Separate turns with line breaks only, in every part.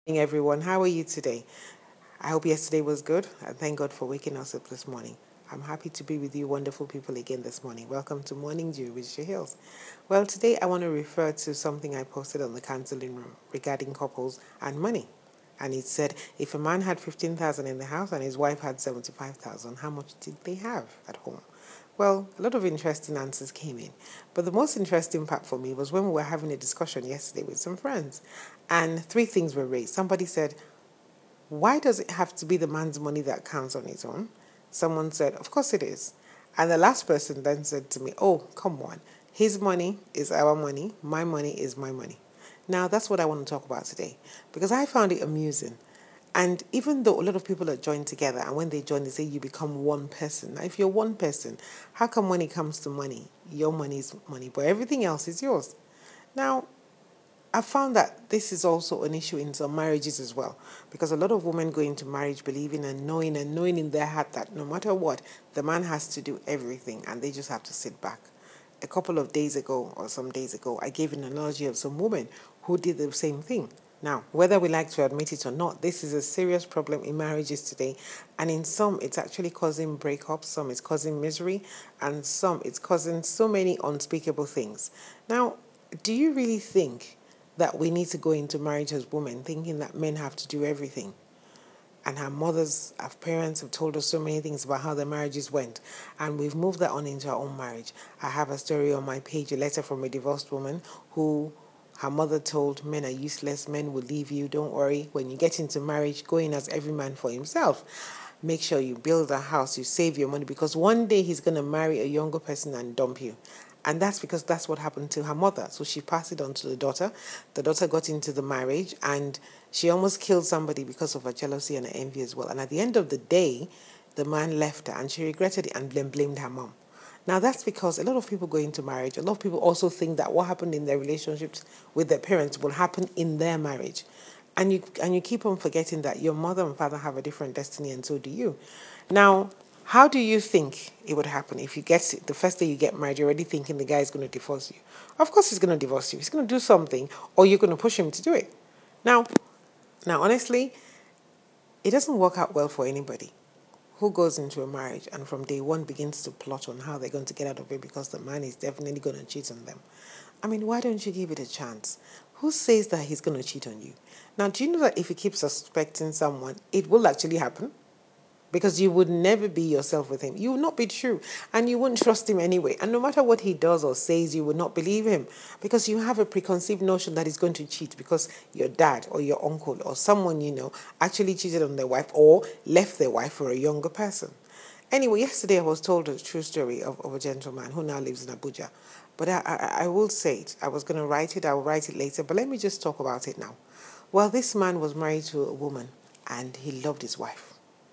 Morning, everyone. How are you today? I hope yesterday was good, and thank God for waking us up this morning. I'm happy to be with you, wonderful people, again this morning. Welcome to Morning Dew with Jay Hills. Well, today I want to refer to something I posted on the counseling room regarding couples and money. And it said if a man had 15,000 in the house and his wife had 75,000, how much did they have at home? Well, a lot of interesting answers came in. But the most interesting part for me was when we were having a discussion yesterday with some friends. And three things were raised. Somebody said, why does it have to be the man's money that counts on its own? Someone said, of course it is. And the last person then said to me, oh, come on. His money is our money. My money is my money. Now, that's what I want to talk about today because I found it amusing. And even though a lot of people are joined together, and when they join, they say you become one person. Now, if you're one person, how come when it comes to money, your money is money, but everything else is yours? Now, I found that this is also an issue in some marriages as well, because a lot of women go into marriage believing and knowing in their heart that no matter what, the man has to do everything and they just have to sit back. A couple of days ago or some days ago, I gave an analogy of some women who did the same thing. Now, whether we like to admit it or not, this is a serious problem in marriages today. And in some, it's actually causing breakups, some it's causing misery, and some it's causing so many unspeakable things. Now, do you really think that we need to go into marriage as women thinking that men have to do everything? And our mothers, our parents have told us so many things about how their marriages went. And we've moved that on into our own marriage. I have a story on my page, a letter from a divorced woman who her mother told men are useless, men will leave you, don't worry. When you get into marriage, go in as every man for himself. Make sure you build a house, you save your money because one day he's going to marry a younger person and dump you. And that's because that's what happened to her mother. So she passed it on to the daughter. The daughter got into the marriage and she almost killed somebody because of her jealousy and her envy as well. And at the end of the day, the man left her and she regretted it and blamed her mom. Now that's because a lot of people go into marriage. A lot of people also think that what happened in their relationships with their parents will happen in their marriage. And you keep on forgetting that your mother and father have a different destiny and so do you. Now, how do you think it would happen if you get the first day you get married, you're already thinking the guy is going to divorce you? Of course he's going to divorce you. He's going to do something or you're going to push him to do it. Now, now honestly, it doesn't work out well for anybody who goes into a marriage and from day one begins to plot on how they're going to get out of it because the man is definitely going to cheat on them. I mean, why don't you give it a chance? Who says that he's going to cheat on you? Now, do you know that if you keep suspecting someone, it will actually happen? Because you would never be yourself with him. You will not be true. And you wouldn't trust him anyway. And no matter what he does or says, you would not believe him. Because you have a preconceived notion that he's going to cheat because your dad or your uncle or someone you know actually cheated on their wife or left their wife for a younger person. Anyway, yesterday I was told a true story of a gentleman who now lives in Abuja. But I will say it. I was going to write it. I will write it later. But let me just talk about it now. Well, this man was married to a woman and he loved his wife.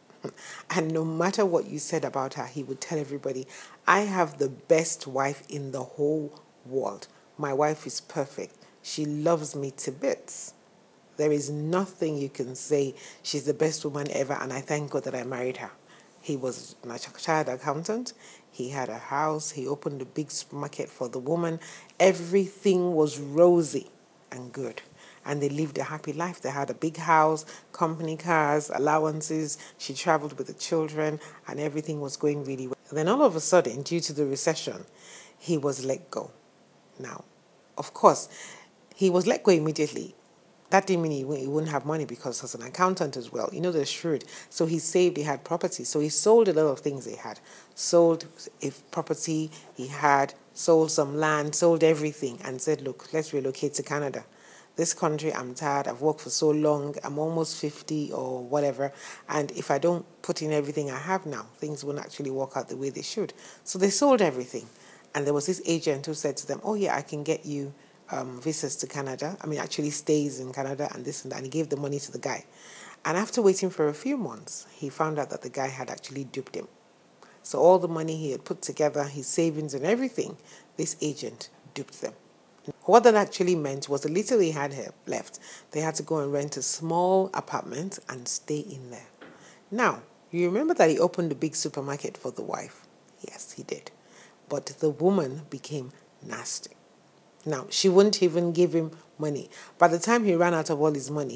And no matter what you said about her, he would tell everybody, I have the best wife in the whole world. My wife is perfect. She loves me to bits. There is nothing you can say. She's the best woman ever, and I thank God that I married her. He was a child accountant. He had a house. He opened a big supermarket for the woman. Everything was rosy and good. And they lived a happy life. They had a big house, company cars, allowances. She traveled with the children, and everything was going really well. And then all of a sudden, due to the recession, he was let go. Now, of course, he was let go immediately. That didn't mean he wouldn't have money because as an accountant as well, you know, they're shrewd. So he saved, he had property. So he sold a lot of things he had. Sold a property he had, sold some land, sold everything and said, look, let's relocate to Canada. This country, I'm tired. I've worked for so long. I'm almost 50 or whatever. And if I don't put in everything I have now, things won't actually work out the way they should. So they sold everything. And there was this agent who said to them, oh, yeah, I can get you visas to Canada. I mean, actually stays in Canada and this and that. And he gave the money to the guy. And after waiting for a few months, he found out that the guy had actually duped him. So all the money he had put together, his savings and everything, this agent duped them. What that actually meant was the little they had left, they had to go and rent a small apartment and stay in there. Now, you remember that he opened a big supermarket for the wife? Yes, he did. But the woman became nasty. Now, she wouldn't even give him money. By the time he ran out of all his money,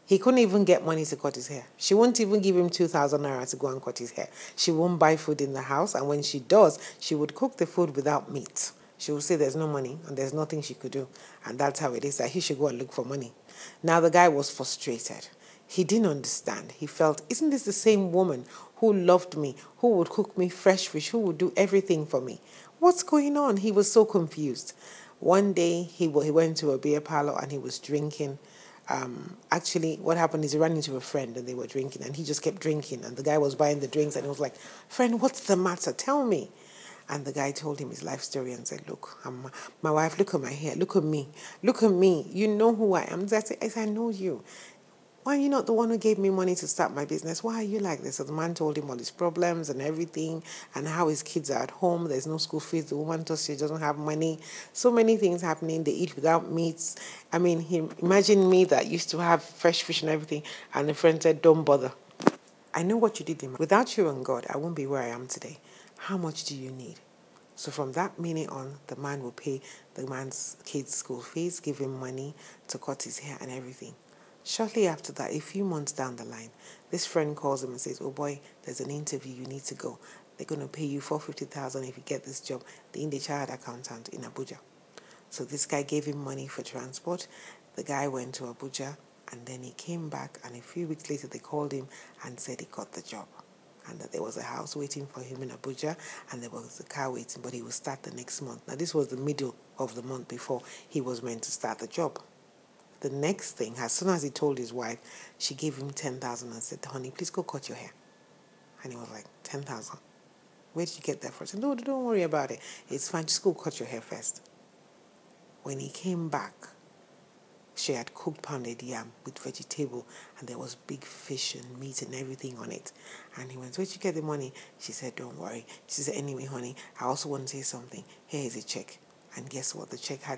He couldn't even get money to cut his hair. She won't even give him 2,000 naira to go and cut his hair. She won't buy food in the house, and when she does, she would cook the food without meat. She would say there's no money and there's nothing she could do. And that's how it is, that he should go and look for money. Now the guy was frustrated. He didn't understand. He felt, isn't this the same woman who loved me, who would cook me fresh fish, who would do everything for me? What's going on? He was so confused. One day he went to a beer parlor and he was drinking. Actually, what happened is he ran into a friend and they were drinking, and he just kept drinking. And the guy was buying the drinks and he was like, "Friend, what's the matter? Tell me." And the guy told him his life story and said, "Look, my wife, look at my hair, look at me, look at me. You know who I am." I said, "I know you. Why are you not the one who gave me money to start my business? Why are you like this?" So the man told him all his problems and everything, and how his kids are at home. There's no school fees. The woman thought she doesn't have money. So many things happening. They eat without meats. I mean, imagine me that used to have fresh fish and everything, and the friend said, "Don't bother. I know what you did in my... Without you and God, I won't be where I am today. How much do you need?" So from that minute on, the man will pay the man's kids' school fees, give him money to cut his hair and everything. Shortly after that, a few months down the line, this friend calls him and says, "Oh boy, there's an interview, you need to go. They're going to pay you 450,000 if you get this job. They need a child accountant in Abuja." So this guy gave him money for transport. The guy went to Abuja, and then he came back, and a few weeks later they called him and said he got the job, and that there was a house waiting for him in Abuja, and there was a car waiting, but he will start the next month. Now this was the middle of the month before he was meant to start the job. The next thing, as soon as he told his wife, she gave him 10,000 and said, "Honey, please go cut your hair." And he was like, 10,000? Where did you get that from? I said, "No, don't worry about it. It's fine. Just go cut your hair first." When he came back, she had cooked pounded yam with vegetable, and there was big fish and meat and everything on it. And he went, "Where'd you get the money?" She said, "Don't worry." She said, "Anyway, honey, I also want to say something. Here is a check." And guess what? The check had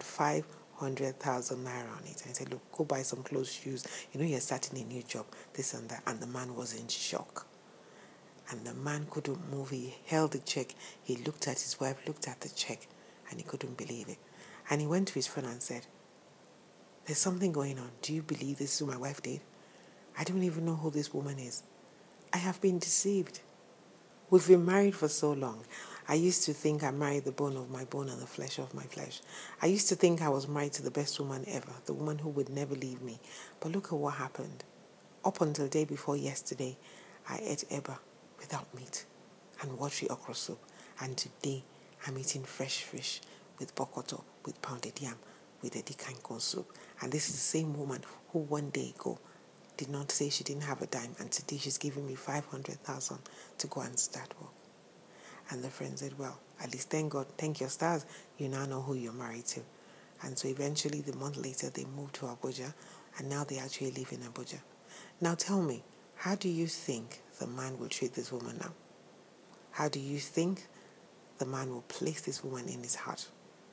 500,000 naira on it. And I said, "Look, go buy some clothes, shoes. You know you're starting a new job, this and that." And the man was in shock. And the man couldn't move. He held the check. He looked at his wife, looked at the check, and he couldn't believe it. And he went to his friend and said, "There's something going on. Do you believe this is what my wife did? I don't even know who this woman is. I have been deceived. We've been married for so long. I used to think I married the bone of my bone and the flesh of my flesh. I used to think I was married to the best woman ever, the woman who would never leave me. But look at what happened. Up until the day before yesterday, I ate eba without meat and watery okra soup. And today, I'm eating fresh fish with bokoto, with pounded yam, with a dikanko soup. And this is the same woman who one day ago did not say she didn't have a dime, and today she's giving me 500,000 to go and start work." And the friend said, "Well, at least thank God, thank your stars, you now know who you're married to." And so eventually, the month later, they moved to Abuja, and now they actually live in Abuja. Now tell me, how do you think the man will treat this woman now? How do you think the man will place this woman in his heart?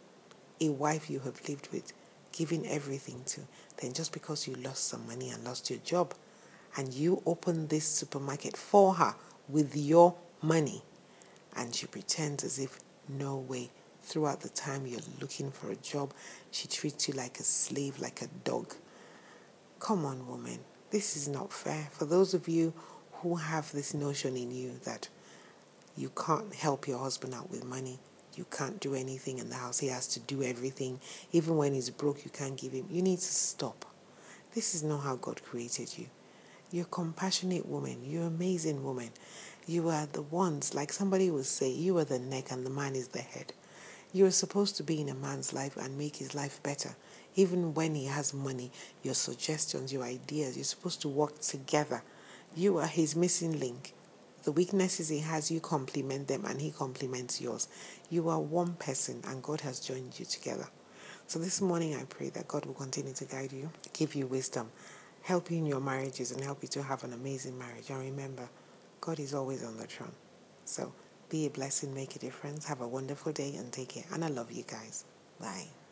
A wife you have lived with, giving everything to, then just because you lost some money and lost your job, and you open this supermarket for her with your money, and she pretends as if no way. Throughout the time you're looking for a job, she treats you like a slave, like a dog. Come on, woman. This is not fair. For those of you who have this notion in you that you can't help your husband out with money, you can't do anything in the house, he has to do everything, even when he's broke, you can't give him, you need to stop. This is not how God created you. You're a compassionate woman. You're an amazing woman. You are the ones, like somebody would say, you are the neck and the man is the head. You are supposed to be in a man's life and make his life better. Even when he has money, your suggestions, your ideas, you're supposed to work together. You are his missing link. The weaknesses he has, you complement them and he complements yours. You are one person and God has joined you together. So this morning I pray that God will continue to guide you, give you wisdom, help you in your marriages and help you to have an amazing marriage. And remember, God is always on the throne. So be a blessing, make a difference. Have a wonderful day and take care. And I love you guys. Bye.